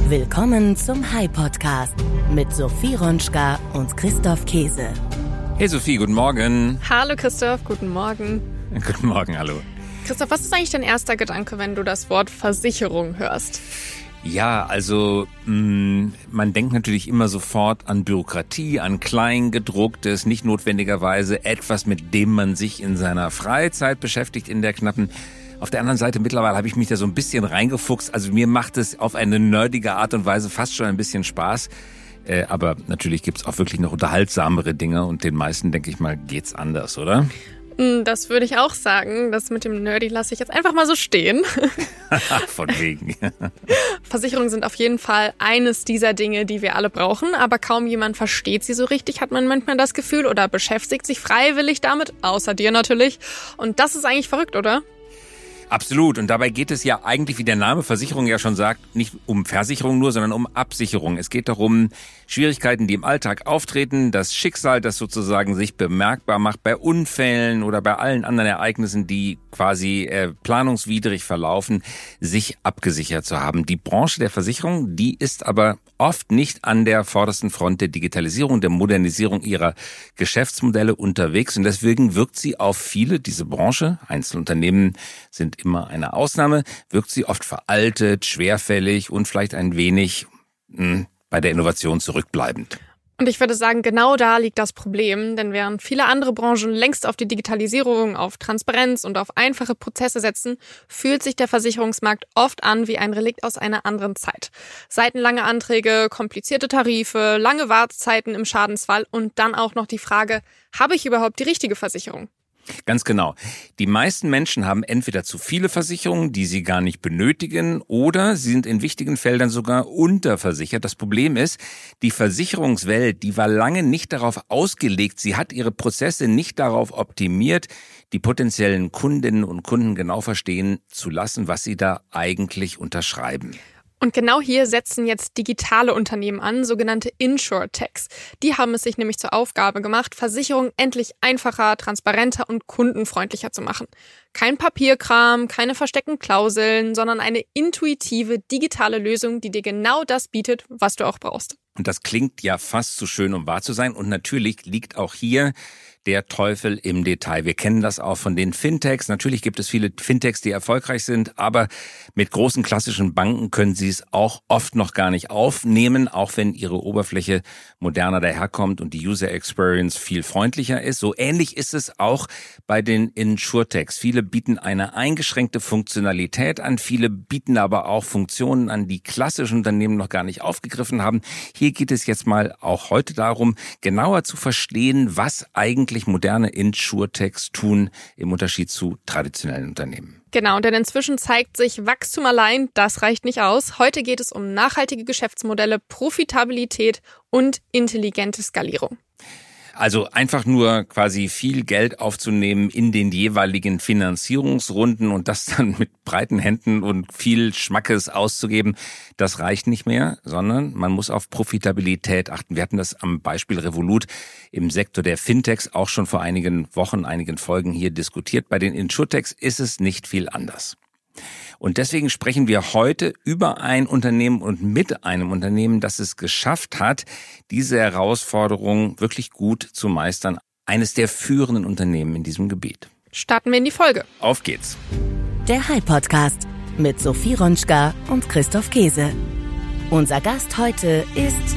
Willkommen zum Hi-Podcast mit Sophie Ronschka und Christoph Käse. Hey Sophie, guten Morgen. Hallo Christoph, guten Morgen. Guten Morgen, hallo. Christoph, was ist eigentlich dein erster Gedanke, wenn du das Wort Versicherung hörst? Ja, also man denkt natürlich immer sofort an Bürokratie, an Kleingedrucktes, nicht notwendigerweise etwas, mit dem man sich in seiner Freizeit beschäftigt, in der knappen. Auf der anderen Seite, mittlerweile habe ich mich da so ein bisschen reingefuchst. Also mir macht es auf eine nerdige Art und Weise fast schon ein bisschen Spaß. Aber natürlich gibt's auch wirklich noch unterhaltsamere Dinge und den meisten, denke ich mal, geht's anders, oder? Das würde ich auch sagen. Das mit dem Nerdy lasse ich jetzt einfach mal so stehen. Von wegen. Versicherungen sind auf jeden Fall eines dieser Dinge, die wir alle brauchen, aber kaum jemand versteht sie so richtig, hat man manchmal das Gefühl, oder beschäftigt sich freiwillig damit, außer dir natürlich. Und das ist eigentlich verrückt, oder? Absolut. Und dabei geht es ja eigentlich, wie der Name Versicherung ja schon sagt, nicht um Versicherung nur, sondern um Absicherung. Es geht darum, Schwierigkeiten, die im Alltag auftreten, das Schicksal, das sozusagen sich bemerkbar macht bei Unfällen oder bei allen anderen Ereignissen, die quasi planungswidrig verlaufen, sich abgesichert zu haben. Die Branche der Versicherung, die ist aber oft nicht an der vordersten Front der Digitalisierung, der Modernisierung ihrer Geschäftsmodelle unterwegs. Und deswegen wirkt sie auf viele, diese Branche, Einzelunternehmen sind immer eine Ausnahme, wirkt sie oft veraltet, schwerfällig und vielleicht ein wenig bei der Innovation zurückbleibend. Und ich würde sagen, genau da liegt das Problem, denn während viele andere Branchen längst auf die Digitalisierung, auf Transparenz und auf einfache Prozesse setzen, fühlt sich der Versicherungsmarkt oft an wie ein Relikt aus einer anderen Zeit. Seitenlange Anträge, komplizierte Tarife, lange Wartezeiten im Schadensfall und dann auch noch die Frage, habe ich überhaupt die richtige Versicherung? Ganz genau. Die meisten Menschen haben entweder zu viele Versicherungen, die sie gar nicht benötigen, oder sie sind in wichtigen Feldern sogar unterversichert. Das Problem ist, die Versicherungswelt, die war lange nicht darauf ausgelegt, sie hat ihre Prozesse nicht darauf optimiert, die potenziellen Kundinnen und Kunden genau verstehen zu lassen, was sie da eigentlich unterschreiben. Und genau hier setzen jetzt digitale Unternehmen an, sogenannte Insurtechs. Die haben es sich nämlich zur Aufgabe gemacht, Versicherungen endlich einfacher, transparenter und kundenfreundlicher zu machen. Kein Papierkram, keine versteckten Klauseln, sondern eine intuitive digitale Lösung, die dir genau das bietet, was du auch brauchst. Und das klingt ja fast zu schön, um wahr zu sein. Und natürlich liegt auch hier der Teufel im Detail. Wir kennen das auch von den Fintechs. Natürlich gibt es viele Fintechs, die erfolgreich sind, aber mit großen klassischen Banken können sie es auch oft noch gar nicht aufnehmen, auch wenn ihre Oberfläche moderner daherkommt und die User Experience viel freundlicher ist. So ähnlich ist es auch bei den Insurtechs. Viele bieten eine eingeschränkte Funktionalität an, viele bieten aber auch Funktionen an, die klassische Unternehmen noch gar nicht aufgegriffen haben. Hier geht es jetzt mal auch heute darum, genauer zu verstehen, was eigentlich moderne Insurtechs tun im Unterschied zu traditionellen Unternehmen. Genau, denn inzwischen zeigt sich, Wachstum allein, das reicht nicht aus. Heute geht es um nachhaltige Geschäftsmodelle, Profitabilität und intelligente Skalierung. Also einfach nur quasi viel Geld aufzunehmen in den jeweiligen Finanzierungsrunden und das dann mit breiten Händen und viel Schmackes auszugeben, das reicht nicht mehr, sondern man muss auf Profitabilität achten. Wir hatten das am Beispiel Revolut im Sektor der Fintechs auch schon vor einigen Wochen, einigen Folgen hier diskutiert. Bei den Insurtechs ist es nicht viel anders. Und deswegen sprechen wir heute über ein Unternehmen und mit einem Unternehmen, das es geschafft hat, diese Herausforderung wirklich gut zu meistern. Eines der führenden Unternehmen in diesem Gebiet. Starten wir in die Folge. Auf geht's. Der Hi-Podcast mit Sophie Ronschka und Christoph Käse. Unser Gast heute ist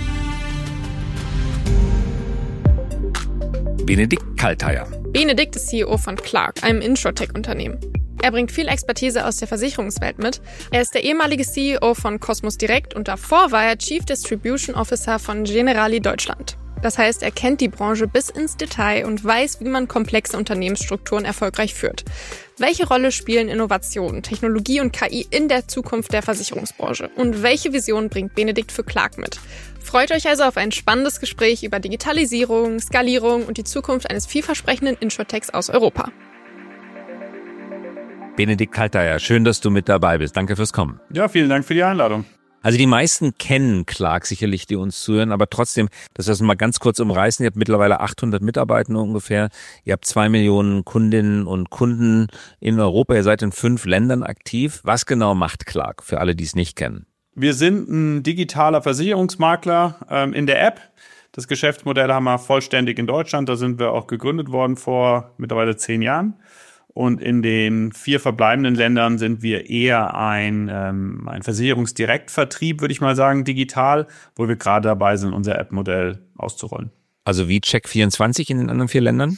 Benedikt Kalteier. Benedikt ist CEO von Clark, einem Insurtech-Unternehmen. Er bringt viel Expertise aus der Versicherungswelt mit. Er ist der ehemalige CEO von Cosmos Direct und davor war er Chief Distribution Officer von Generali Deutschland. Das heißt, er kennt die Branche bis ins Detail und weiß, wie man komplexe Unternehmensstrukturen erfolgreich führt. Welche Rolle spielen Innovation, Technologie und KI in der Zukunft der Versicherungsbranche? Und welche Vision bringt Benedikt für Clark mit? Freut euch also auf ein spannendes Gespräch über Digitalisierung, Skalierung und die Zukunft eines vielversprechenden Insurtechs aus Europa. Benedikt Kalteier, schön, dass du mit dabei bist. Danke fürs Kommen. Ja, vielen Dank für die Einladung. Also die meisten kennen Clark sicherlich, die uns zuhören, aber trotzdem, dass wir das mal ganz kurz umreißen. Ihr habt mittlerweile 800 Mitarbeiter ungefähr. Ihr habt 2 Millionen Kundinnen und Kunden in Europa. Ihr seid in 5 Ländern aktiv. Was genau macht Clark für alle, die es nicht kennen? Wir sind ein digitaler Versicherungsmakler in der App. Das Geschäftsmodell haben wir vollständig in Deutschland. Da sind wir auch gegründet worden vor mittlerweile 10 Jahren. Und in den 4 verbleibenden Ländern sind wir eher ein Versicherungsdirektvertrieb, würde ich mal sagen, digital, wo wir gerade dabei sind, unser App-Modell auszurollen. Also wie Check24 in den anderen 4 Ländern?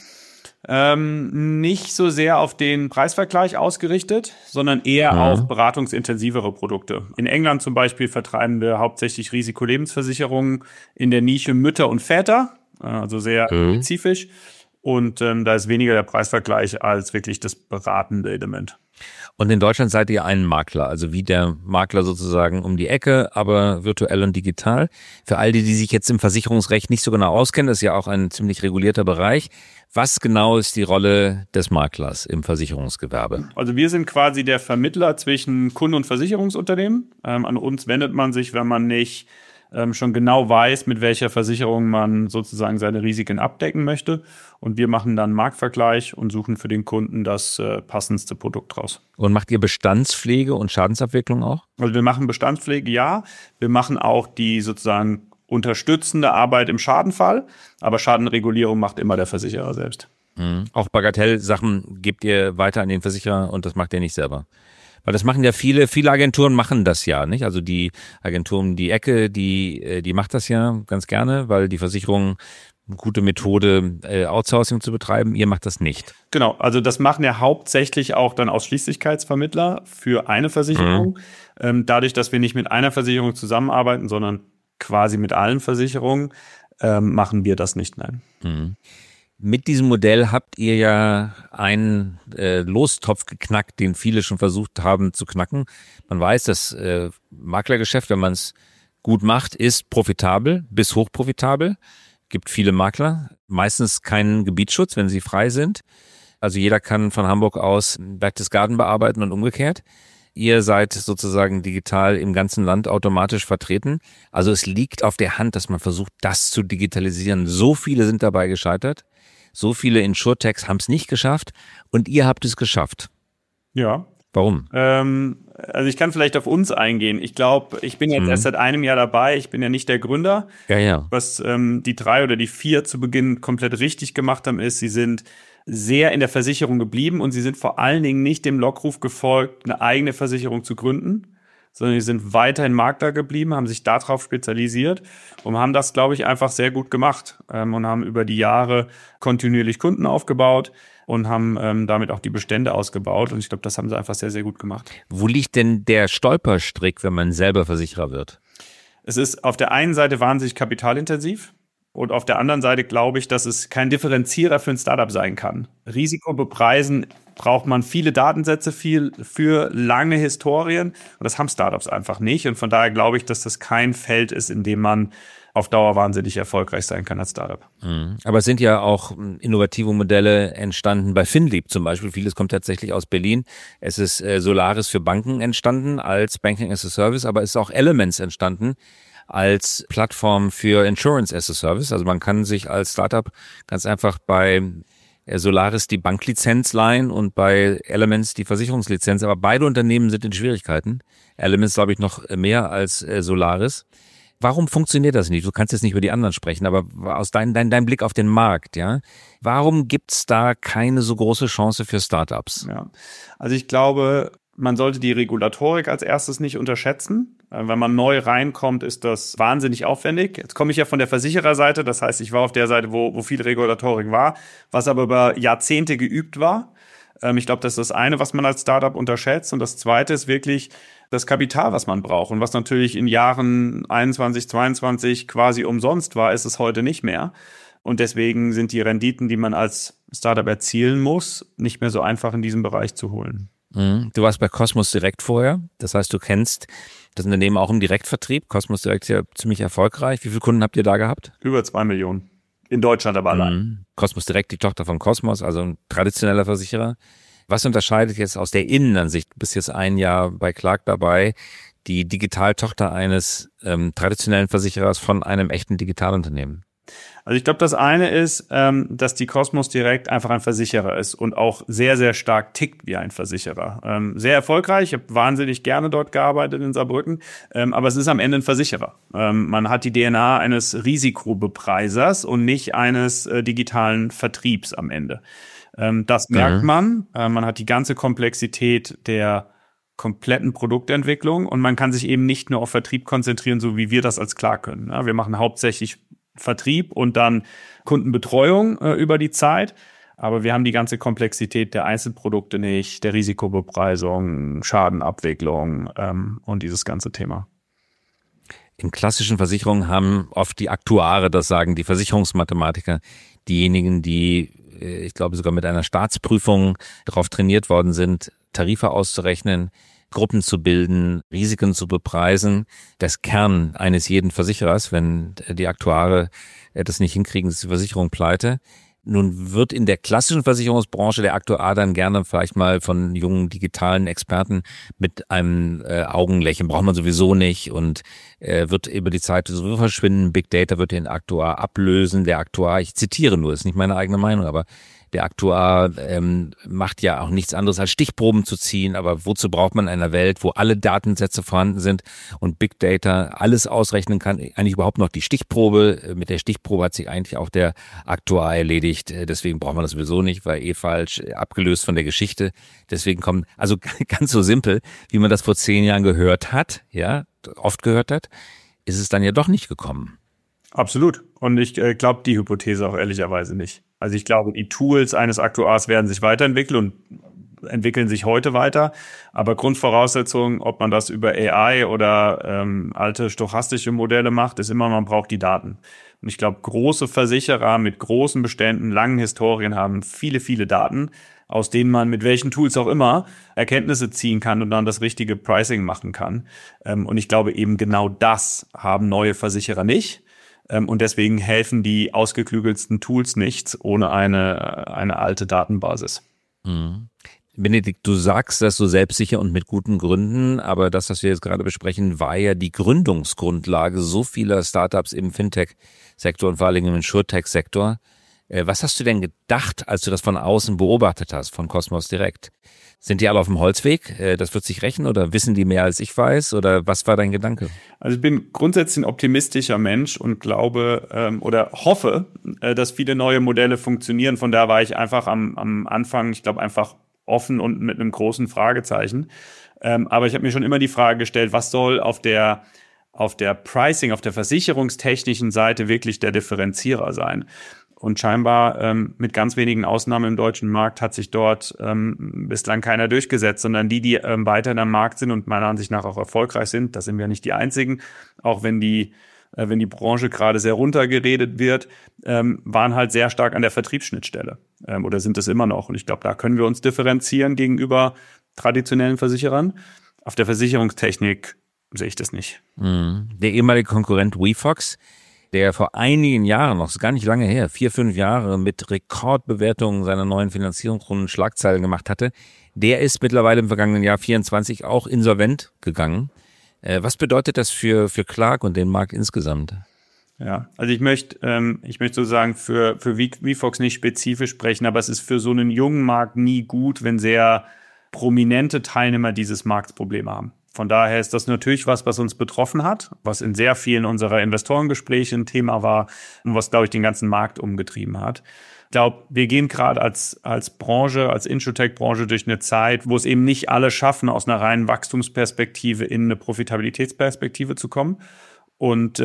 Nicht so sehr auf den Preisvergleich ausgerichtet, sondern eher auf beratungsintensivere Produkte. In England zum Beispiel vertreiben wir hauptsächlich Risikolebensversicherungen in der Nische Mütter und Väter, also sehr spezifisch. Und da ist weniger der Preisvergleich als wirklich das beratende Element. Und in Deutschland seid ihr ein Makler, also wie der Makler sozusagen um die Ecke, aber virtuell und digital. Für all die sich jetzt im Versicherungsrecht nicht so genau auskennen, das ist ja auch ein ziemlich regulierter Bereich. Was genau ist die Rolle des Maklers im Versicherungsgewerbe? Also wir sind quasi der Vermittler zwischen Kunden und Versicherungsunternehmen. An uns wendet man sich, wenn man nicht schon genau weiß, mit welcher Versicherung man sozusagen seine Risiken abdecken möchte. Und wir machen dann einen Marktvergleich und suchen für den Kunden das passendste Produkt raus. Und macht ihr Bestandspflege und Schadensabwicklung auch? Also wir machen Bestandspflege, ja. Wir machen auch die sozusagen unterstützende Arbeit im Schadenfall. Aber Schadenregulierung macht immer der Versicherer selbst. Auch Bagatellsachen gebt ihr weiter an den Versicherer und das macht ihr nicht selber? Weil das machen ja viele Agenturen machen das ja, nicht? Also die Agentur um die Ecke, die macht das ja ganz gerne, weil die Versicherung eine gute Methode, Outsourcing zu betreiben. Ihr macht das nicht. Genau, also das machen ja hauptsächlich auch dann Ausschließlichkeitsvermittler für eine Versicherung. Dadurch, dass wir nicht mit einer Versicherung zusammenarbeiten, sondern quasi mit allen Versicherungen, machen wir das nicht, nein. Mit diesem Modell habt ihr ja einen Lostopf geknackt, den viele schon versucht haben zu knacken. Man weiß, das Maklergeschäft, wenn man es gut macht, ist profitabel bis hochprofitabel. Gibt viele Makler, meistens keinen Gebietsschutz, wenn sie frei sind. Also jeder kann von Hamburg aus Berchtesgaden bearbeiten und umgekehrt. Ihr seid sozusagen digital im ganzen Land automatisch vertreten. Also es liegt auf der Hand, dass man versucht, das zu digitalisieren. So viele sind dabei gescheitert. So viele Insurtechs haben es nicht geschafft und ihr habt es geschafft. Ja. Warum? Also ich kann vielleicht auf uns eingehen. Ich glaube, ich bin jetzt erst seit einem Jahr dabei. Ich bin ja nicht der Gründer. Ja. Was die 3 oder die 4 zu Beginn komplett richtig gemacht haben, ist, sie sind sehr in der Versicherung geblieben und sie sind vor allen Dingen nicht dem Lockruf gefolgt, eine eigene Versicherung zu gründen, sondern die sind weiterhin Makler geblieben, haben sich darauf spezialisiert und haben das, glaube ich, einfach sehr gut gemacht und haben über die Jahre kontinuierlich Kunden aufgebaut und haben damit auch die Bestände ausgebaut. Und ich glaube, das haben sie einfach sehr, sehr gut gemacht. Wo liegt denn der Stolperstrick, wenn man selber Versicherer wird? Es ist auf der einen Seite wahnsinnig kapitalintensiv. Und auf der anderen Seite glaube ich, dass es kein Differenzierer für ein Startup sein kann. Risiko bepreisen braucht man viele Datensätze, viel für lange Historien. Und das haben Startups einfach nicht. Und von daher glaube ich, dass das kein Feld ist, in dem man auf Dauer wahnsinnig erfolgreich sein kann als Startup. Aber es sind ja auch innovative Modelle entstanden bei FinLeap zum Beispiel. Vieles kommt tatsächlich aus Berlin. Es ist Solaris für Banken entstanden als Banking as a Service, aber es ist auch Elements entstanden als Plattform für Insurance as a Service. Also man kann sich als Startup ganz einfach bei Solaris die Banklizenz leihen und bei Elements die Versicherungslizenz. Aber beide Unternehmen sind in Schwierigkeiten. Elements, glaube ich, noch mehr als Solaris. Warum funktioniert das nicht? Du kannst jetzt nicht über die anderen sprechen, aber aus dein Blick auf den Markt, ja, warum gibt's da keine so große Chance für Startups? Ja, also ich glaube, man sollte die Regulatorik als erstes nicht unterschätzen. Wenn man neu reinkommt, ist das wahnsinnig aufwendig. Jetzt komme ich ja von der Versichererseite, das heißt, ich war auf der Seite, wo viel Regulatorik war, was aber über Jahrzehnte geübt war. Ich glaube, das ist das eine, was man als Startup unterschätzt. Und das zweite ist wirklich das Kapital, was man braucht. Und was natürlich in Jahren 21, 22 quasi umsonst war, ist es heute nicht mehr. Und deswegen sind die Renditen, die man als Startup erzielen muss, nicht mehr so einfach in diesem Bereich zu holen. Du warst bei Cosmos Direct vorher. Das heißt, du kennst das Unternehmen auch im Direktvertrieb. Cosmos Direct ist ja ziemlich erfolgreich. Wie viele Kunden habt ihr da gehabt? Über 2 Millionen. In Deutschland aber allein. Cosmos Direct, die Tochter von Cosmos, also ein traditioneller Versicherer. Was unterscheidet jetzt aus der Innenansicht, du bist jetzt ein Jahr bei Clark dabei, die Digitaltochter eines traditionellen Versicherers von einem echten Digitalunternehmen? Also ich glaube, das eine ist, dass die Cosmos Direct einfach ein Versicherer ist und auch sehr, sehr stark tickt wie ein Versicherer. Sehr erfolgreich, ich habe wahnsinnig gerne dort gearbeitet in Saarbrücken, aber es ist am Ende ein Versicherer. Man hat die DNA eines Risikobepreisers und nicht eines digitalen Vertriebs am Ende. Das merkt man. Man hat die ganze Komplexität der kompletten Produktentwicklung und man kann sich eben nicht nur auf Vertrieb konzentrieren, so wie wir das als Clark können. Wir machen hauptsächlich Vertrieb und dann Kundenbetreuung über die Zeit. Aber wir haben die ganze Komplexität der Einzelprodukte nicht, der Risikobepreisung, Schadenabwicklung und dieses ganze Thema. In klassischen Versicherungen haben oft die Aktuare, das sagen die Versicherungsmathematiker, diejenigen, die, ich glaube, sogar mit einer Staatsprüfung darauf trainiert worden sind, Tarife auszurechnen, Gruppen zu bilden, Risiken zu bepreisen. Das Kern eines jeden Versicherers, wenn die Aktuare das nicht hinkriegen, ist die Versicherung pleite. Nun wird in der klassischen Versicherungsbranche der Aktuar dann gerne vielleicht mal von jungen digitalen Experten mit einem Augenlächeln, braucht man sowieso nicht und wird über die Zeit sowieso verschwinden. Big Data wird den Aktuar ablösen. Der Aktuar, ich zitiere nur, ist nicht meine eigene Meinung, aber der Aktuar macht ja auch nichts anderes als Stichproben zu ziehen, aber wozu braucht man in einer Welt, wo alle Datensätze vorhanden sind und Big Data alles ausrechnen kann, eigentlich überhaupt noch die Stichprobe? Mit der Stichprobe hat sich eigentlich auch der Aktuar erledigt, deswegen braucht man das sowieso nicht, war falsch, abgelöst von der Geschichte. Deswegen kommen, also ganz so simpel, wie man das vor 10 Jahren gehört hat, ja, oft gehört hat, ist es dann ja doch nicht gekommen. Absolut. Und ich glaube die Hypothese auch ehrlicherweise nicht. Also ich glaube, die Tools eines Aktuars werden sich weiterentwickeln und entwickeln sich heute weiter. Aber Grundvoraussetzung, ob man das über AI oder alte stochastische Modelle macht, ist immer, man braucht die Daten. Und ich glaube, große Versicherer mit großen Beständen, langen Historien haben viele, viele Daten, aus denen man mit welchen Tools auch immer Erkenntnisse ziehen kann und dann das richtige Pricing machen kann. Und ich glaube, eben genau das haben neue Versicherer nicht. Und deswegen helfen die ausgeklügelsten Tools nichts ohne eine alte Datenbasis. Mhm. Benedikt, du sagst das so selbstsicher und mit guten Gründen, aber das, was wir jetzt gerade besprechen, war ja die Gründungsgrundlage so vieler Startups im Fintech-Sektor und vor allem im Insurtech-Sektor. Was hast du denn gedacht, als du das von außen beobachtet hast, von Cosmos Direct? Sind die alle auf dem Holzweg? Das wird sich rächen oder wissen die mehr als ich weiß? Oder was war dein Gedanke? Also ich bin grundsätzlich ein optimistischer Mensch und glaube oder hoffe, dass viele neue Modelle funktionieren. Von daher war ich einfach am Anfang, ich glaube, einfach offen und mit einem großen Fragezeichen. Aber ich habe mir schon immer die Frage gestellt, was soll auf der Pricing, auf der versicherungstechnischen Seite wirklich der Differenzierer sein? Und scheinbar mit ganz wenigen Ausnahmen im deutschen Markt hat sich dort bislang keiner durchgesetzt, sondern die weiterhin am Markt sind und meiner Ansicht nach auch erfolgreich sind, das sind wir nicht die einzigen, auch wenn die Branche gerade sehr runtergeredet wird, waren halt sehr stark an der Vertriebsschnittstelle oder sind es immer noch. Und ich glaube, da können wir uns differenzieren gegenüber traditionellen Versicherern. Auf der Versicherungstechnik sehe ich das nicht. Der ehemalige Konkurrent WeFox, der vor einigen Jahren, noch gar nicht lange her, 4-5 Jahre mit Rekordbewertungen seiner neuen Finanzierungsrunden Schlagzeilen gemacht hatte, der ist mittlerweile im vergangenen Jahr 24 auch insolvent gegangen. Was bedeutet das für Clark und den Markt insgesamt? Ja, also ich möchte sozusagen für WeFox nicht spezifisch sprechen, aber es ist für so einen jungen Markt nie gut, wenn sehr prominente Teilnehmer dieses Markts Probleme haben. Von daher ist das natürlich was uns betroffen hat, was in sehr vielen unserer Investorengespräche ein Thema war und was, glaube ich, den ganzen Markt umgetrieben hat. Ich glaube, wir gehen gerade als Branche, als Insurtech-Branche durch eine Zeit, wo es eben nicht alle schaffen, aus einer reinen Wachstumsperspektive in eine Profitabilitätsperspektive zu kommen. Und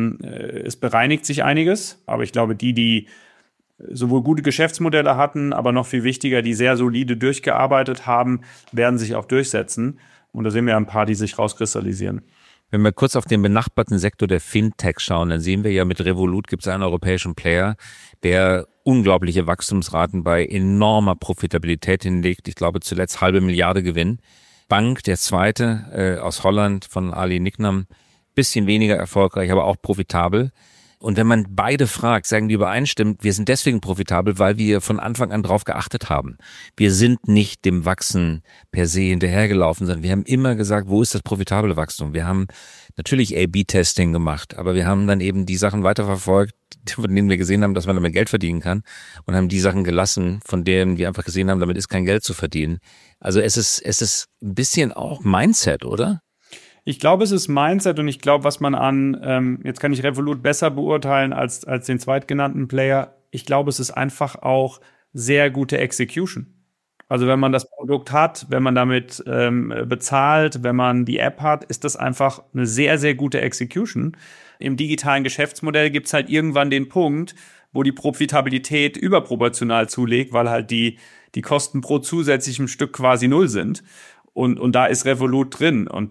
es bereinigt sich einiges, aber ich glaube, die sowohl gute Geschäftsmodelle hatten, aber noch viel wichtiger, die sehr solide durchgearbeitet haben, werden sich auch durchsetzen. Und da sehen wir ein paar, die sich rauskristallisieren. Wenn wir kurz auf den benachbarten Sektor der Fintech schauen, dann sehen wir ja, mit Revolut gibt es einen europäischen Player, der unglaubliche Wachstumsraten bei enormer Profitabilität hinlegt. Ich glaube zuletzt 500 Milliarden Gewinn. Bank, der zweite aus Holland von Ali Nicknam, bisschen weniger erfolgreich, aber auch profitabel. Und wenn man beide fragt, sagen die übereinstimmend, wir sind deswegen profitabel, weil wir von Anfang an drauf geachtet haben. Wir sind nicht dem Wachsen per se hinterhergelaufen, sondern wir haben immer gesagt, wo ist das profitable Wachstum? Wir haben natürlich A/B-Testing gemacht, aber wir haben dann eben die Sachen weiterverfolgt, von denen wir gesehen haben, dass man damit Geld verdienen kann, und haben die Sachen gelassen, von denen wir einfach gesehen haben, damit ist kein Geld zu verdienen. Also es ist ein bisschen auch Mindset, oder? Ich glaube, es ist Mindset, und ich glaube, was man an, jetzt kann ich Revolut besser beurteilen als den zweitgenannten Player. Ich glaube, es ist einfach auch sehr gute Execution. Also wenn man das Produkt hat, wenn man damit bezahlt, wenn man die App hat, ist das einfach eine sehr, sehr gute Execution. Im digitalen Geschäftsmodell gibt es halt irgendwann den Punkt, wo die Profitabilität überproportional zulegt, weil halt die Kosten pro zusätzlichem Stück quasi null sind. Und da ist Revolut drin. Und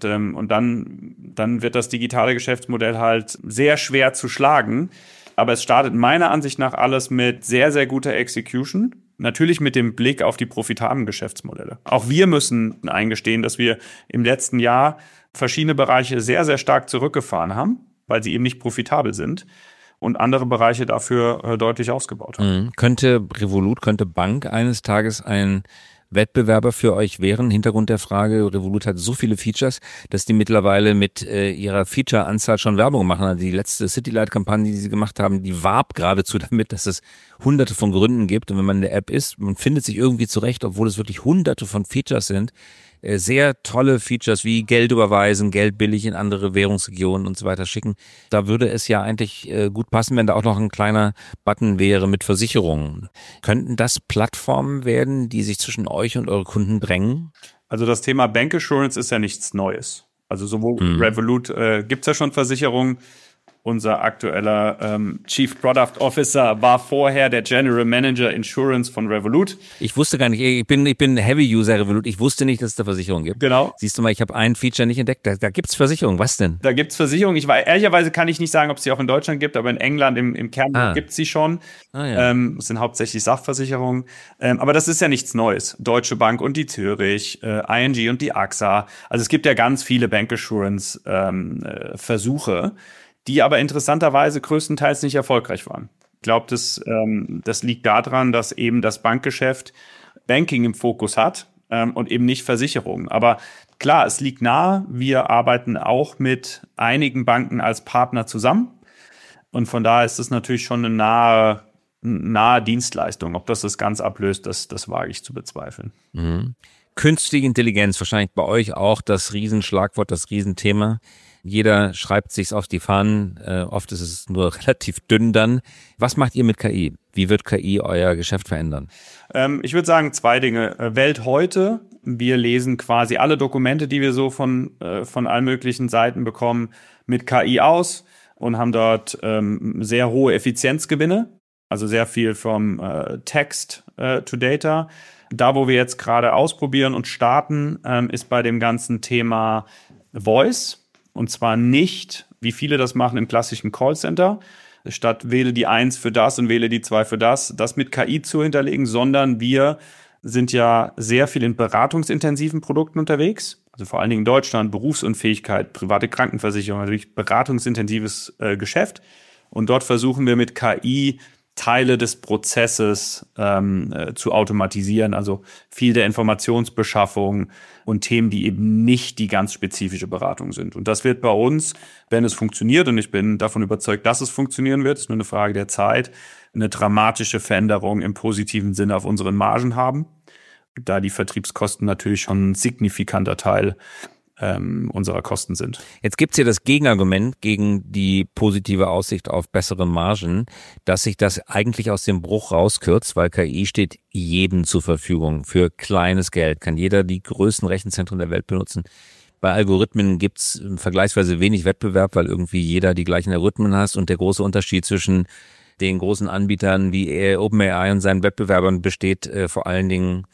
dann wird das digitale Geschäftsmodell halt sehr schwer zu schlagen. Aber es startet meiner Ansicht nach alles mit sehr, sehr guter Execution. Natürlich mit dem Blick auf die profitablen Geschäftsmodelle. Auch wir müssen eingestehen, dass wir im letzten Jahr verschiedene Bereiche sehr, sehr stark zurückgefahren haben, weil sie eben nicht profitabel sind, und andere Bereiche dafür deutlich ausgebaut haben. Könnte Bank eines Tages ein Wettbewerber für euch wären? Hintergrund der Frage, Revolut hat so viele Features, dass die mittlerweile mit ihrer Feature-Anzahl schon Werbung machen. Also die letzte Citylight-Kampagne, die sie gemacht haben, die warb geradezu damit, dass es hunderte von Gründen gibt. Und wenn man in der App ist, man findet sich irgendwie zurecht, obwohl es wirklich hunderte von Features sind. Sehr tolle Features wie Geld überweisen, Geld billig in andere Währungsregionen und so weiter schicken. Da würde es ja eigentlich gut passen, wenn da auch noch ein kleiner Button wäre mit Versicherungen. Könnten das Plattformen werden, die sich zwischen euch und eure Kunden drängen? Also das Thema Bank Assurance ist ja nichts Neues. Also sowohl Revolut gibt's ja schon Versicherungen. Unser aktueller Chief Product Officer war vorher der General Manager Insurance von Revolut. Ich wusste gar nicht, ich bin Heavy-User Revolut, ich wusste nicht, dass es da Versicherungen gibt. Genau. Siehst du mal, ich habe ein Feature nicht entdeckt, da gibt's Versicherungen, was denn? Da gibt's Versicherungen, ehrlicherweise kann ich nicht sagen, ob es sie auch in Deutschland gibt, aber in England im Kern gibt's sie schon. Ja. Es sind hauptsächlich Sachversicherungen, aber das ist ja nichts Neues. Deutsche Bank und die Zürich, ING und die AXA, also es gibt ja ganz viele Bank Assurance Versuche, die aber interessanterweise größtenteils nicht erfolgreich waren. Ich glaube, das liegt daran, dass eben das Bankgeschäft Banking im Fokus hat und eben nicht Versicherungen. Aber klar, es liegt nahe, wir arbeiten auch mit einigen Banken als Partner zusammen. Und von daher ist es natürlich schon eine nahe Dienstleistung. Ob das ganz ablöst, das wage ich zu bezweifeln. Mhm. Künstliche Intelligenz, wahrscheinlich bei euch auch das Riesenschlagwort, das Riesenthema. Jeder schreibt sich's auf die Fahnen, oft ist es nur relativ dünn dann. Was macht ihr mit KI? Wie wird KI euer Geschäft verändern? Ich würde sagen 2 Dinge. Welt heute, wir lesen quasi alle Dokumente, die wir so von allen möglichen Seiten bekommen, mit KI aus und haben dort sehr hohe Effizienzgewinne, also sehr viel vom Text to Data. Da, wo wir jetzt gerade ausprobieren und starten, ist bei dem ganzen Thema Voice. Und zwar nicht, wie viele das machen im klassischen Callcenter, statt wähle die 1 für das und wähle die 2 für das mit KI zu hinterlegen, sondern wir sind ja sehr viel in beratungsintensiven Produkten unterwegs. Also vor allen Dingen in Deutschland, Berufsunfähigkeit, private Krankenversicherung, natürlich beratungsintensives Geschäft. Und dort versuchen wir mit KI Teile des Prozesses zu automatisieren, also viel der Informationsbeschaffung und Themen, die eben nicht die ganz spezifische Beratung sind. Und das wird bei uns, wenn es funktioniert, und ich bin davon überzeugt, dass es funktionieren wird, ist nur eine Frage der Zeit, eine dramatische Veränderung im positiven Sinne auf unseren Margen haben, da die Vertriebskosten natürlich schon ein signifikanter Teil unserer Kosten sind. Jetzt gibt's hier das Gegenargument gegen die positive Aussicht auf bessere Margen, dass sich das eigentlich aus dem Bruch rauskürzt, weil KI steht jedem zur Verfügung. Für kleines Geld kann jeder die größten Rechenzentren der Welt benutzen. Bei Algorithmen gibt's vergleichsweise wenig Wettbewerb, weil irgendwie jeder die gleichen Algorithmen hat, und der große Unterschied zwischen den großen Anbietern wie OpenAI und seinen Wettbewerbern besteht vor allen Dingen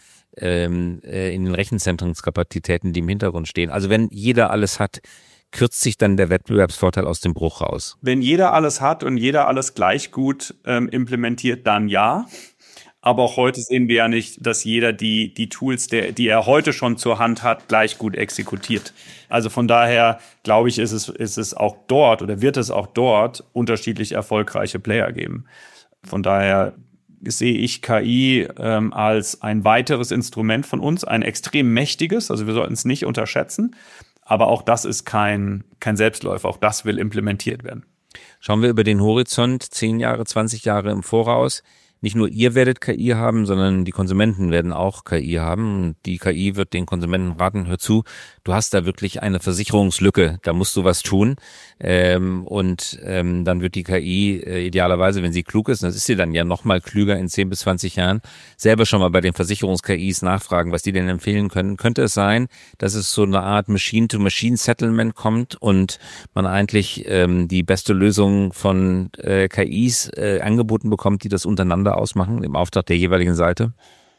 in den Rechenzentrumskapazitäten, die im Hintergrund stehen. Also wenn jeder alles hat, kürzt sich dann der Wettbewerbsvorteil aus dem Bruch raus? Wenn jeder alles hat und jeder alles gleich gut implementiert, dann ja. Aber auch heute sehen wir ja nicht, dass jeder die Tools, die er heute schon zur Hand hat, gleich gut exekutiert. Also von daher glaube ich, ist es auch dort oder wird es auch dort unterschiedlich erfolgreiche Player geben. Von daher sehe ich KI als ein weiteres Instrument von uns, ein extrem mächtiges, also wir sollten es nicht unterschätzen, aber auch das ist kein Selbstläufer, auch das will implementiert werden. Schauen wir über den Horizont, 10 Jahre, 20 Jahre im Voraus. Nicht nur ihr werdet KI haben, sondern die Konsumenten werden auch KI haben. Und die KI wird den Konsumenten raten, hör zu, du hast da wirklich eine Versicherungslücke, da musst du was tun. Dann wird die KI idealerweise, wenn sie klug ist, und das ist sie dann ja noch mal klüger in 10 bis 20 Jahren, selber schon mal bei den Versicherungs-KIs nachfragen, was die denn empfehlen können. Könnte es sein, dass es so eine Art Machine-to-Machine-Settlement kommt und man eigentlich die beste Lösung von KIs angeboten bekommt, die das untereinander ausmachen, im Auftrag der jeweiligen Seite?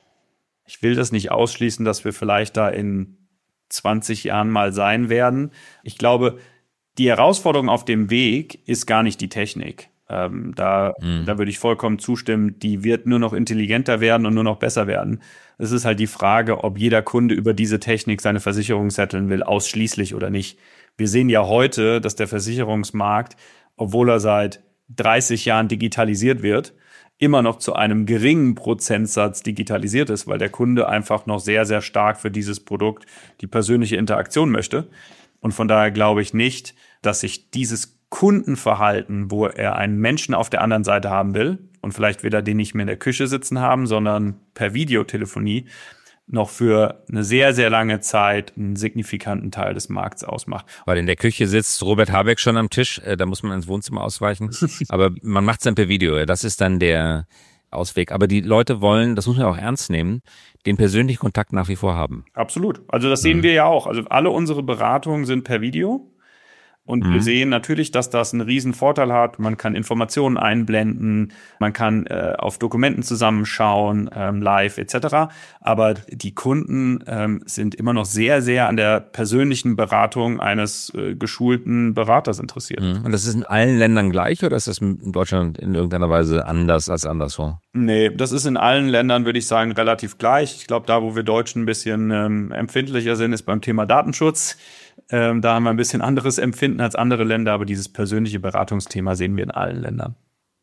Ich will das nicht ausschließen, dass wir vielleicht da in 20 Jahren mal sein werden. Ich glaube, die Herausforderung auf dem Weg ist gar nicht die Technik. Da würde ich vollkommen zustimmen, die wird nur noch intelligenter werden und nur noch besser werden. Es ist halt die Frage, ob jeder Kunde über diese Technik seine Versicherung setteln will, ausschließlich oder nicht. Wir sehen ja heute, dass der Versicherungsmarkt, obwohl er seit 30 Jahren digitalisiert wird, immer noch zu einem geringen Prozentsatz digitalisiert ist, weil der Kunde einfach noch sehr, sehr stark für dieses Produkt die persönliche Interaktion möchte. Und von daher glaube ich nicht, dass sich dieses Kundenverhalten, wo er einen Menschen auf der anderen Seite haben will und vielleicht will er den nicht mehr in der Küche sitzen haben, sondern per Videotelefonie, noch für eine sehr, sehr lange Zeit einen signifikanten Teil des Markts ausmacht. Weil in der Küche sitzt Robert Habeck schon am Tisch, da muss man ins Wohnzimmer ausweichen, aber man macht es dann per Video, das ist dann der Ausweg. Aber die Leute wollen, das muss man auch ernst nehmen, den persönlichen Kontakt nach wie vor haben. Absolut, also das sehen wir ja auch. Also alle unsere Beratungen sind per Video. Und wir sehen natürlich, dass das einen riesen Vorteil hat. Man kann Informationen einblenden, man kann auf Dokumenten zusammenschauen, live etc. Aber die Kunden sind immer noch sehr, sehr an der persönlichen Beratung eines geschulten Beraters interessiert. Und das ist in allen Ländern gleich oder ist das in Deutschland in irgendeiner Weise anders als anderswo? Nee, das ist in allen Ländern, würde ich sagen, relativ gleich. Ich glaube, da, wo wir Deutschen ein bisschen empfindlicher sind, ist beim Thema Datenschutz. Da haben wir ein bisschen anderes Empfinden als andere Länder, aber dieses persönliche Beratungsthema sehen wir in allen Ländern.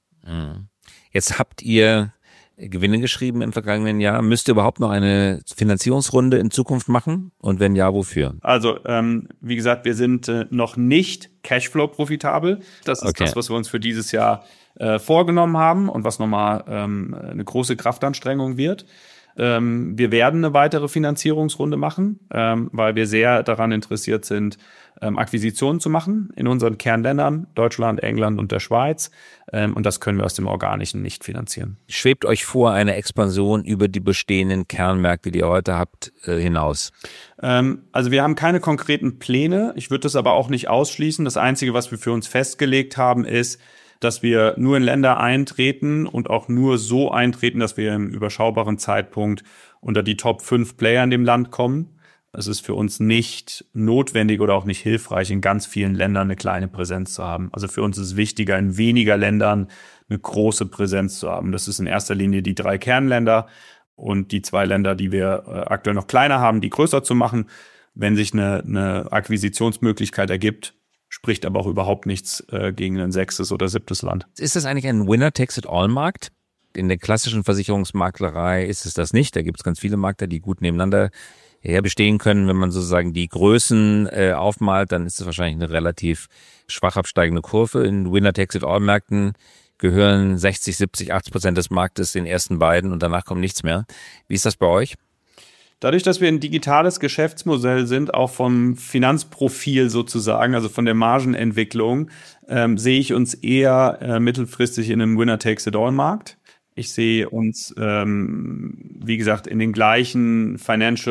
Jetzt habt ihr Gewinne geschrieben im vergangenen Jahr. Müsst ihr überhaupt noch eine Finanzierungsrunde in Zukunft machen? Und wenn ja, wofür? Also, wie gesagt, wir sind noch nicht Cashflow-profitabel. Das ist das, was wir uns für dieses Jahr vorgenommen haben und was nochmal eine große Kraftanstrengung wird. Wir werden eine weitere Finanzierungsrunde machen, weil wir sehr daran interessiert sind, Akquisitionen zu machen in unseren Kernländern, Deutschland, England und der Schweiz. Und das können wir aus dem Organischen nicht finanzieren. Schwebt euch vor eine Expansion über die bestehenden Kernmärkte, die ihr heute habt, hinaus? Also wir haben keine konkreten Pläne. Ich würde das aber auch nicht ausschließen. Das Einzige, was wir für uns festgelegt haben, ist, dass wir nur in Länder eintreten und auch nur so eintreten, dass wir im überschaubaren Zeitpunkt unter die Top 5 Player in dem Land kommen. Es ist für uns nicht notwendig oder auch nicht hilfreich, in ganz vielen Ländern eine kleine Präsenz zu haben. Also für uns ist es wichtiger, in weniger Ländern eine große Präsenz zu haben. Das ist in erster Linie die 3 Kernländer und die 2 Länder, die wir aktuell noch kleiner haben, die größer zu machen. Wenn sich eine Akquisitionsmöglichkeit ergibt, spricht aber auch überhaupt nichts gegen ein 6. oder 7. Land. Ist das eigentlich ein Winner-Takes-it-all-Markt? In der klassischen Versicherungsmaklerei ist es das nicht. Da gibt es ganz viele Makler, die gut nebeneinander bestehen können. Wenn man sozusagen die Größen aufmalt, dann ist es wahrscheinlich eine relativ schwach absteigende Kurve. In Winner-Takes-it-all-Märkten gehören 60, 70, 80% des Marktes den ersten beiden und danach kommt nichts mehr. Wie ist das bei euch? Dadurch, dass wir ein digitales Geschäftsmodell sind, auch vom Finanzprofil sozusagen, also von der Margenentwicklung, sehe ich uns eher mittelfristig in einem Winner-Takes-it-all-Markt. Ich sehe uns, wie gesagt, in den gleichen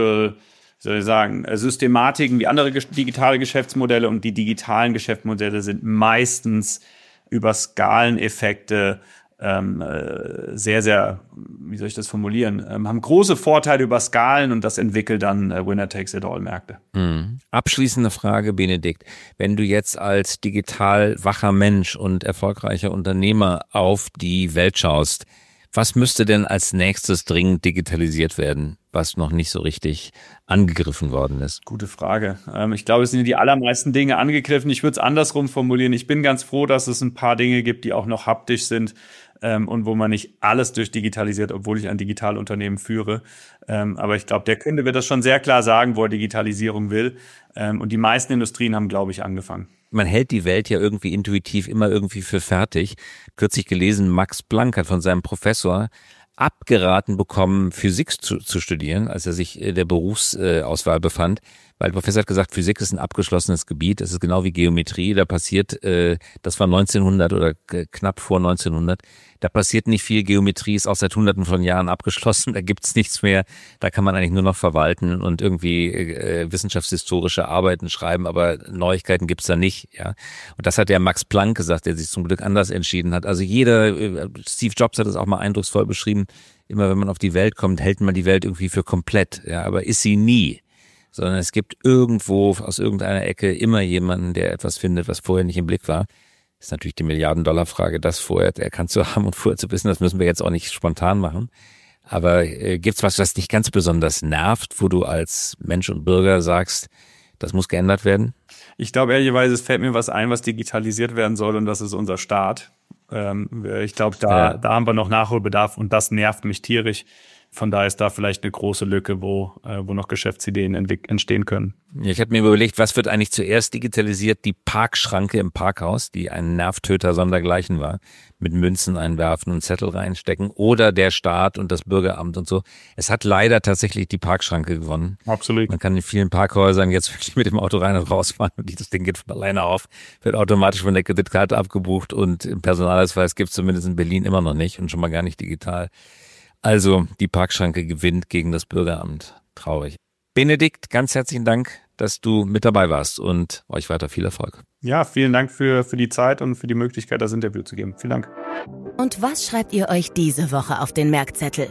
Systematiken wie andere digitale Geschäftsmodelle, und die digitalen Geschäftsmodelle sind meistens über Skaleneffekte sehr, sehr, wie soll ich das formulieren, haben große Vorteile über Skalen und das entwickelt dann Winner-Takes-it-all-Märkte. Abschließende Frage, Benedikt. Wenn du jetzt als digital wacher Mensch und erfolgreicher Unternehmer auf die Welt schaust, Was müsste denn als nächstes dringend digitalisiert werden, was noch nicht so richtig angegriffen worden ist? Gute Frage. Ich glaube, es sind die allermeisten Dinge angegriffen. Ich würde es andersrum formulieren. Ich bin ganz froh, dass es ein paar Dinge gibt, die auch noch haptisch sind und wo man nicht alles durchdigitalisiert, obwohl ich ein Digitalunternehmen führe. Aber ich glaube, der Kunde wird das schon sehr klar sagen, wo er Digitalisierung will. Und die meisten Industrien haben, glaube ich, angefangen. Man hält die Welt ja irgendwie intuitiv immer irgendwie für fertig. Kürzlich gelesen, Max Planck hat von seinem Professor abgeraten bekommen, Physik zu studieren, als er sich in der Berufsauswahl befand. Weil der Professor hat gesagt, Physik ist ein abgeschlossenes Gebiet. Es ist genau wie Geometrie. Da passiert, das war 1900 oder knapp vor 1900, da passiert nicht viel. Geometrie ist auch seit Hunderten von Jahren abgeschlossen. Da gibt's nichts mehr. Da kann man eigentlich nur noch verwalten und irgendwie wissenschaftshistorische Arbeiten schreiben. Aber Neuigkeiten gibt's da nicht. Ja. Und das hat der Max Planck gesagt, der sich zum Glück anders entschieden hat. Also Steve Jobs hat es auch mal eindrucksvoll beschrieben. Immer wenn man auf die Welt kommt, hält man die Welt irgendwie für komplett. Ja, aber ist sie nie. Sondern es gibt irgendwo aus irgendeiner Ecke immer jemanden, der etwas findet, was vorher nicht im Blick war. Das ist natürlich die Milliarden-Dollar-Frage, das vorher erkannt zu haben und vorher zu wissen. Das müssen wir jetzt auch nicht spontan machen. Aber gibt's was dich ganz besonders nervt, wo du als Mensch und Bürger sagst, das muss geändert werden? Ich glaube, ehrlicherweise, es fällt mir was ein, was digitalisiert werden soll, und das ist unser Staat. Ich glaube, da haben wir noch Nachholbedarf, und das nervt mich tierisch. Von daher ist da vielleicht eine große Lücke, wo noch Geschäftsideen entstehen können. Ja, ich habe mir überlegt, was wird eigentlich zuerst digitalisiert? Die Parkschranke im Parkhaus, die ein Nervtöter sondergleichen war, mit Münzen einwerfen und Zettel reinstecken, oder der Staat und das Bürgeramt und so. Es hat leider tatsächlich die Parkschranke gewonnen. Absolut. Man kann in vielen Parkhäusern jetzt wirklich mit dem Auto rein und rausfahren und das Ding geht von alleine auf, wird automatisch von der Kreditkarte abgebucht, und im Personalausweis gibt es zumindest in Berlin immer noch nicht und schon mal gar nicht digital. Also die Parkschranke gewinnt gegen das Bürgeramt. Traurig. Benedikt, ganz herzlichen Dank, dass du mit dabei warst, und euch weiter viel Erfolg. Ja, vielen Dank für die Zeit und für die Möglichkeit, das Interview zu geben. Vielen Dank. Und was schreibt ihr euch diese Woche auf den Merkzettel?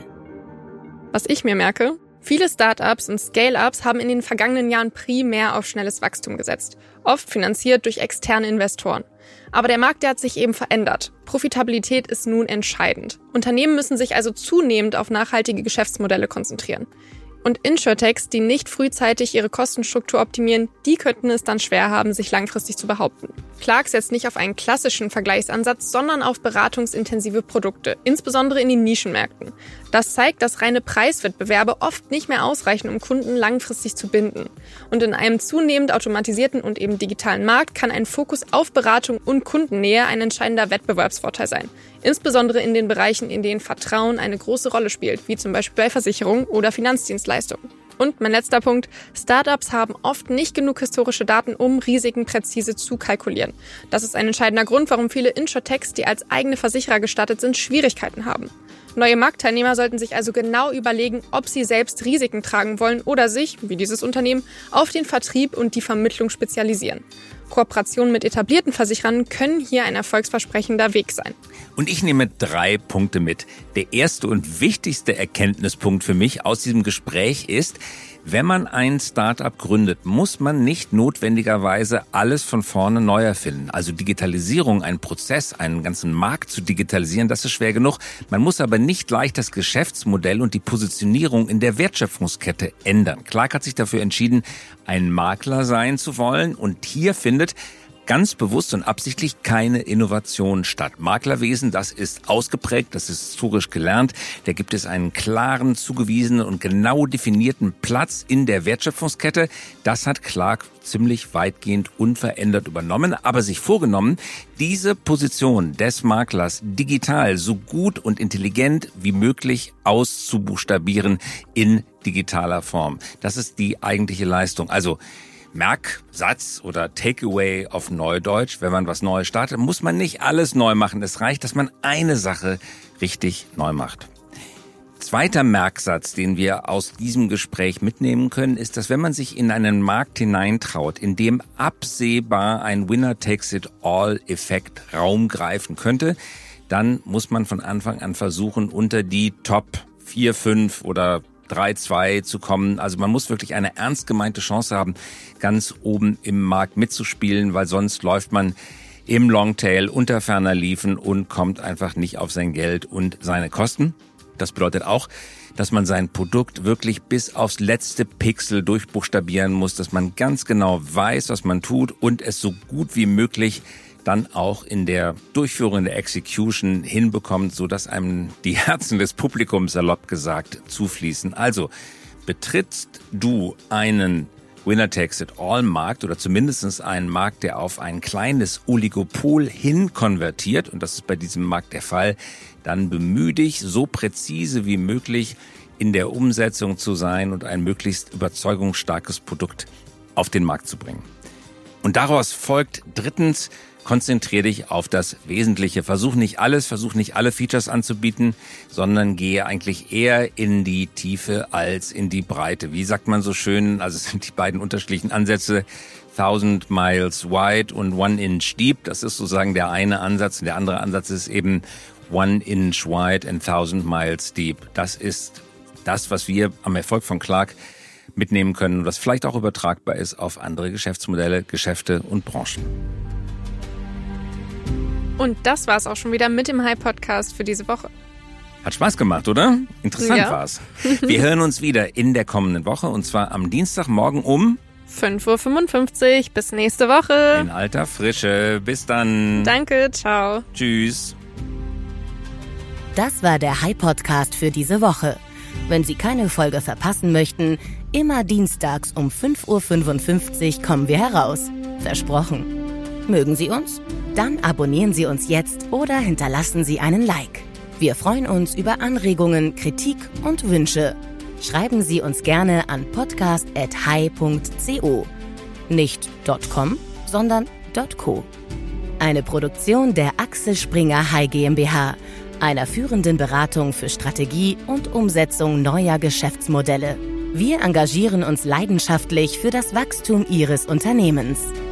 Was ich mir merke: Viele Startups und Scale-Ups haben in den vergangenen Jahren primär auf schnelles Wachstum gesetzt, oft finanziert durch externe Investoren. Aber der Markt, der hat sich eben verändert. Profitabilität ist nun entscheidend. Unternehmen müssen sich also zunehmend auf nachhaltige Geschäftsmodelle konzentrieren. Und Insurtechs, die nicht frühzeitig ihre Kostenstruktur optimieren, die könnten es dann schwer haben, sich langfristig zu behaupten. Clark setzt nicht auf einen klassischen Vergleichsansatz, sondern auf beratungsintensive Produkte, insbesondere in den Nischenmärkten. Das zeigt, dass reine Preiswettbewerbe oft nicht mehr ausreichen, um Kunden langfristig zu binden. Und in einem zunehmend automatisierten und eben digitalen Markt kann ein Fokus auf Beratung und Kundennähe ein entscheidender Wettbewerbsvorteil sein. Insbesondere in den Bereichen, in denen Vertrauen eine große Rolle spielt, wie zum Beispiel bei Versicherungen oder Finanzdienstleistungen. Und mein letzter Punkt: Startups haben oft nicht genug historische Daten, um Risiken präzise zu kalkulieren. Das ist ein entscheidender Grund, warum viele Insurtechs, die als eigene Versicherer gestartet sind, Schwierigkeiten haben. Neue Marktteilnehmer sollten sich also genau überlegen, ob sie selbst Risiken tragen wollen oder sich, wie dieses Unternehmen, auf den Vertrieb und die Vermittlung spezialisieren. Kooperationen mit etablierten Versicherern können hier ein erfolgsversprechender Weg sein. Und ich nehme 3 Punkte mit. Der erste und wichtigste Erkenntnispunkt für mich aus diesem Gespräch ist: Wenn man ein Start-up gründet, muss man nicht notwendigerweise alles von vorne neu erfinden. Also Digitalisierung, einen Prozess, einen ganzen Markt zu digitalisieren, das ist schwer genug. Man muss aber nicht gleich das Geschäftsmodell und die Positionierung in der Wertschöpfungskette ändern. Clark hat sich dafür entschieden, ein Makler sein zu wollen, und hier findet ganz bewusst und absichtlich keine Innovation statt. Maklerwesen, das ist ausgeprägt, das ist historisch gelernt. Da gibt es einen klaren, zugewiesenen und genau definierten Platz in der Wertschöpfungskette. Das hat Clark ziemlich weitgehend unverändert übernommen, aber sich vorgenommen, diese Position des Maklers digital so gut und intelligent wie möglich auszubuchstabieren in digitaler Form. Das ist die eigentliche Leistung. Also Merksatz oder Takeaway auf Neudeutsch: Wenn man was Neues startet, muss man nicht alles neu machen. Es reicht, dass man eine Sache richtig neu macht. Zweiter Merksatz, den wir aus diesem Gespräch mitnehmen können, ist, dass wenn man sich in einen Markt hineintraut, in dem absehbar ein Winner-Takes-it-all-Effekt Raum greifen könnte, dann muss man von Anfang an versuchen, unter die Top 4, 5 oder 3-2 zu kommen. Also man muss wirklich eine ernst gemeinte Chance haben, ganz oben im Markt mitzuspielen, weil sonst läuft man im Longtail unter ferner liefen und kommt einfach nicht auf sein Geld und seine Kosten. Das bedeutet auch, dass man sein Produkt wirklich bis aufs letzte Pixel durchbuchstabieren muss, dass man ganz genau weiß, was man tut und es so gut wie möglich dann auch in der Durchführung, in der Execution hinbekommt, sodass einem die Herzen des Publikums, salopp gesagt, zufließen. Also betrittst du einen Winner-Takes-it-all-Markt oder zumindest einen Markt, der auf ein kleines Oligopol hin konvertiert, und das ist bei diesem Markt der Fall, dann bemühe dich, so präzise wie möglich in der Umsetzung zu sein und ein möglichst überzeugungsstarkes Produkt auf den Markt zu bringen. Und daraus folgt drittens, konzentriere dich auf das Wesentliche. Versuch nicht alle Features anzubieten, sondern gehe eigentlich eher in die Tiefe als in die Breite. Wie sagt man so schön, also es sind die beiden unterschiedlichen Ansätze, 1000 Miles wide und 1 inch deep. Das ist sozusagen der eine Ansatz. Und der andere Ansatz ist eben 1 inch wide and 1000 miles deep. Das ist das, was wir am Erfolg von Clark mitnehmen können und was vielleicht auch übertragbar ist auf andere Geschäftsmodelle, Geschäfte und Branchen. Und das war's auch schon wieder mit dem Hi-Podcast für diese Woche. Hat Spaß gemacht, oder? Interessant Ja. war's. Wir hören uns wieder in der kommenden Woche und zwar am Dienstagmorgen um 5:55 Uhr. Bis nächste Woche. in alter Frische. Bis dann. Danke, ciao. Tschüss. Das war der Hi-Podcast für diese Woche. Wenn Sie keine Folge verpassen möchten, immer dienstags um 5:55 Uhr kommen wir heraus. Versprochen. Mögen Sie uns? Dann abonnieren Sie uns jetzt oder hinterlassen Sie einen Like. Wir freuen uns über Anregungen, Kritik und Wünsche. Schreiben Sie uns gerne an podcast@hi.co. Nicht .com, sondern .co. Eine Produktion der Axel Springer Hi GmbH, einer führenden Beratung für Strategie und Umsetzung neuer Geschäftsmodelle. Wir engagieren uns leidenschaftlich für das Wachstum Ihres Unternehmens.